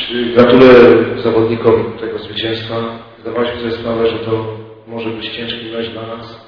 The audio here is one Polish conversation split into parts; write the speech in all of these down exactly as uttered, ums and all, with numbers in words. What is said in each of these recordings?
Gratuluję zawodnikom tego zwycięstwa. Zdawaliśmy sobie sprawę, że to może być ciężki mecz dla nas.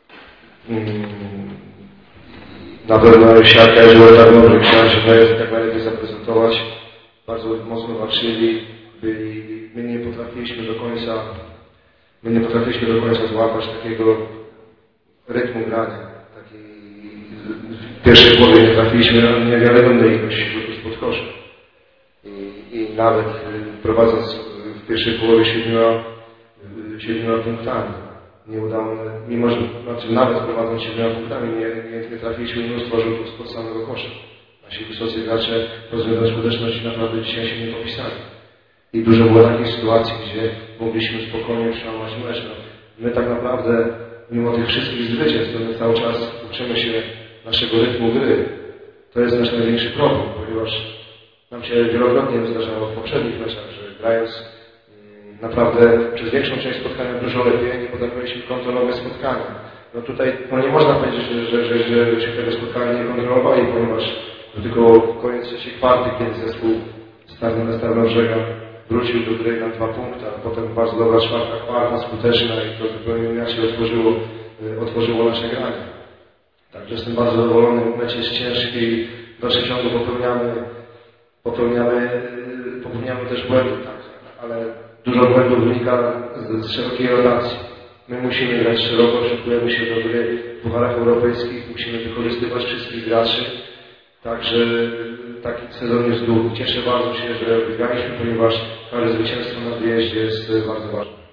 Na pewno siarka jest tak dobrze, chciałem się jak najlepiej zaprezentować. Bardzo mocno walczyli, byli, my nie potrafiliśmy do końca, my nie potrafiliśmy do końca złapać takiego rytmu grania. Taki, w pierwszej połowie nie trafiliśmy na niewiarygodną ilość rzutów spod kosza. I, I nawet prowadząc w pierwszej połowie siedmioma, siedmioma punktami, nie udało, mimo że znaczy nawet prowadząc siedmioma punktami, nie, nie, nie trafiliśmy mnóstwo rzutów spod samego kosza. Nasi wysocy gracze pod względem skuteczności naprawdę dzisiaj się nie popisali. I dużo było takich sytuacji, gdzie mogliśmy spokojnie przełamać mecz. No, my tak naprawdę, mimo tych wszystkich zwycięstw, to my cały czas uczymy się naszego rytmu gry. To jest nasz największy problem, ponieważ nam się wielokrotnie zdarzało w poprzednich meczach, że grając mm, naprawdę przez większą część spotkania dużo lepiej, nie potrafiliśmy kontrolować spotkania. No tutaj no nie można powiedzieć, że, że, że, że się tego spotkania nie kontrolowali, ponieważ no tylko koniec trzeciej kwarty, kiedy zespół Starnobrzega wrócił do gry na dwa punkty, a potem bardzo dobra czwarta kwarta, skuteczna i to zupełnie inaczej otworzyło, otworzyło nasze granie. Także jestem bardzo zadowolony, mecz jest ciężki i w dalszym ciągu popełniamy, popełniamy, popełniamy też błędy, tak, ale dużo błędów wynika z, z szerokiej rotacji. My musimy grać szeroko, szykujemy się do gry w pucharach europejskich, musimy wykorzystywać wszystkich graczy. Także taki sezon jest długi. Cieszę bardzo się, że wygraliśmy, ponieważ każde zwycięstwo na wyjeździe jest bardzo ważne.